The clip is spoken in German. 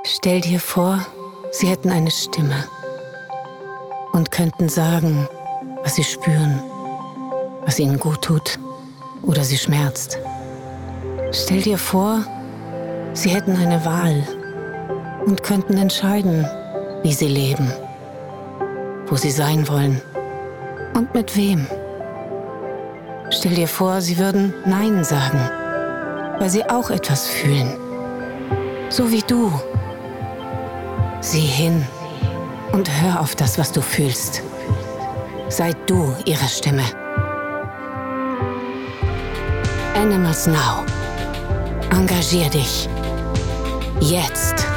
Stell dir vor, sie hätten eine Stimme und könnten sagen, was sie spüren, was ihnen gut tut oder sie schmerzt. Stell dir vor, sie hätten eine Wahl und könnten entscheiden, wie sie leben, wo sie sein wollen und mit wem. Stell dir vor, sie würden Nein sagen, weil sie auch etwas fühlen, so wie du. Sieh hin und hör auf das, was du fühlst. Sei du ihre Stimme. Animals Now. Engagier dich. Jetzt.